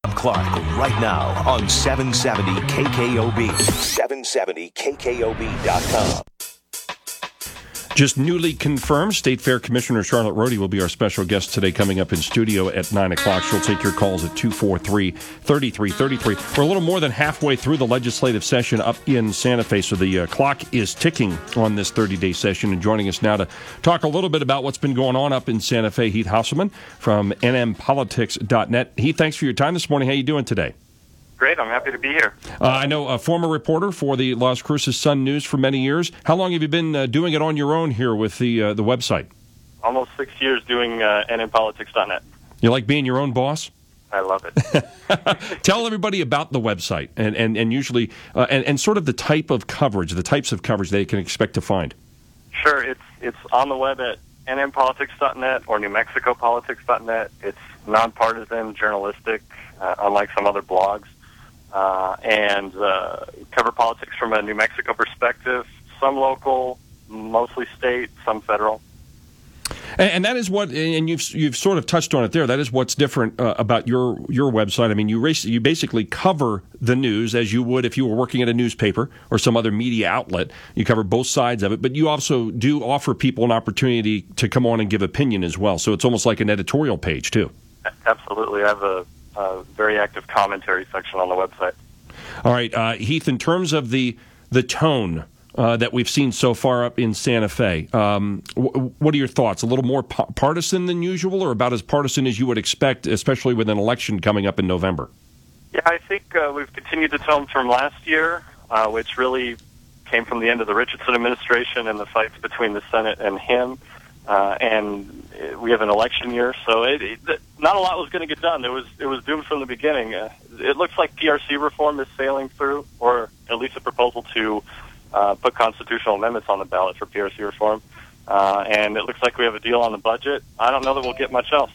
Clark right now on 770 KKOB. 770KKOB.com. Just newly confirmed, State Fair Commissioner Charlotte Rohde will be our special guest today, coming up in studio at 9 o'clock. She'll take your calls at 243-3333. We're a little more than halfway through the legislative session up in Santa Fe, so the clock is ticking on this 30-day session. And joining us now to talk a little bit about what's been going on up in Santa Fe, Heath Hasselman from nmpolitics.net. Heath, thanks for your time this morning. How are you doing today? Great, I'm happy to be here. I know a former reporter for the Las Cruces Sun-News for many years. How long have you been doing it on your own here with the website? Almost 6 years doing nmpolitics.net. You like being your own boss? I love it. Tell everybody about the website and usually and sort of the types of coverage they can expect to find. Sure, it's on the web at nmpolitics.net or newmexicopolitics.net. It's nonpartisan, journalistic, unlike some other blogs. And cover politics from a New Mexico perspective, some local, mostly state, some federal. And that is what, and you've sort of touched on it there. That is what's different about your website. I mean, you basically cover the news as you would if you were working at a newspaper or some other media outlet. You cover both sides of it, but you also do offer people an opportunity to come on and give opinion as well. So it's almost like an editorial page too. Absolutely, I have a very active commentary section on the website. All right, Heath, in terms of the tone that we've seen so far up in Santa Fe, what are your thoughts? A little more partisan than usual, or about as partisan as you would expect, especially with an election coming up in November? Yeah, I think we've continued the tone from last year, which really came from the end of the Richardson administration and the fights between the Senate and him. And we have an election year, so not a lot was going to get done. It was doomed from the beginning. It looks like PRC reform is sailing through, or at least a proposal to put constitutional amendments on the ballot for PRC reform. And it looks like we have a deal on the budget. I don't know that we'll get much else.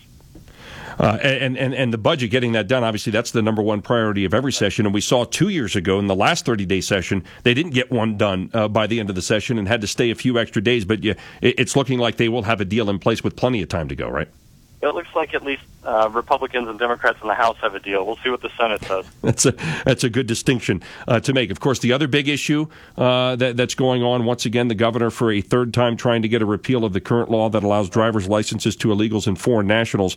And the budget, getting that done, obviously that's the number one priority of every session. And we saw 2 years ago in the last 30-day session, they didn't get one done by the end of the session and had to stay a few extra days. But it's looking like they will have a deal in place with plenty of time to go, right? It looks like at least Republicans and Democrats in the House have a deal. We'll see what the Senate says. That's a good distinction to make. Of course, the other big issue that's going on, once again, the governor for a third time trying to get a repeal of the current law that allows driver's licenses to illegals and foreign nationals.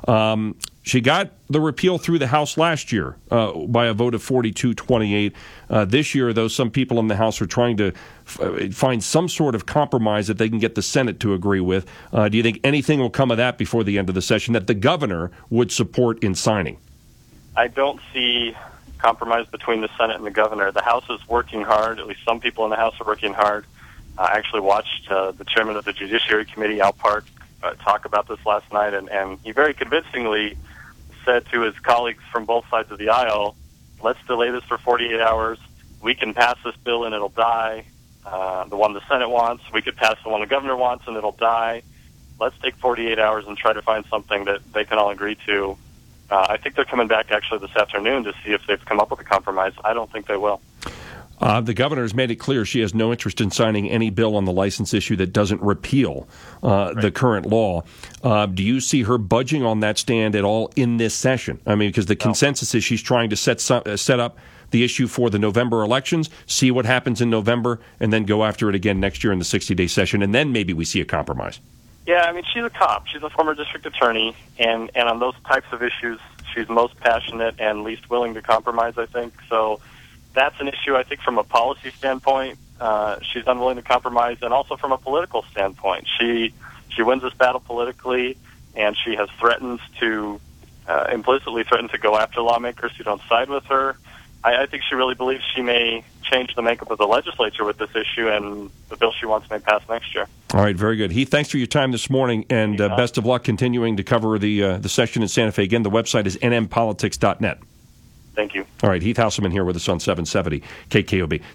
She got the repeal through the House last year by a vote of 42-28. This year, though, some people in the House are trying to find some sort of compromise that they can get the Senate to agree with. Do you think anything will come of that before the end of the session that the governor would support in signing? I don't see compromise between the Senate and the governor. The House is working hard. At least some people in the House are working hard. I actually watched the chairman of the Judiciary Committee, Al Park, talk about this last night, and he very convincingly said to his colleagues from both sides of the aisle, let's delay this for 48 hours. We can pass this bill and it'll die. The one the Senate wants, we could pass the one the governor wants and it'll die. Let's take 48 hours and try to find something that they can all agree to. I think they're coming back actually this afternoon to see if they've come up with a compromise. I don't think they will. The governor has made it clear she has no interest in signing any bill on the license issue that doesn't repeal the current law. Do you see her budging on that stand at all in this session? I mean, because the consensus is she's trying to set up the issue for the November elections, see what happens in November, and then go after it again next year in the 60-day session, and then maybe we see a compromise. Yeah, I mean, she's a cop. She's a former district attorney, and on those types of issues, she's most passionate and least willing to compromise, I think. So that's an issue, I think, from a policy standpoint. She's unwilling to compromise, and also from a political standpoint. She wins this battle politically, and she has threatened to, implicitly threatened to go after lawmakers who don't side with her. I think she really believes she may change the makeup of the legislature with this issue, and the bill she wants may pass next year. All right, very good. Heath, thanks for your time this morning, and best of luck continuing to cover the session in Santa Fe. Again, the website is nmpolitics.net. Thank you. All right, Heath Hasselman here with us on 770 KKOB.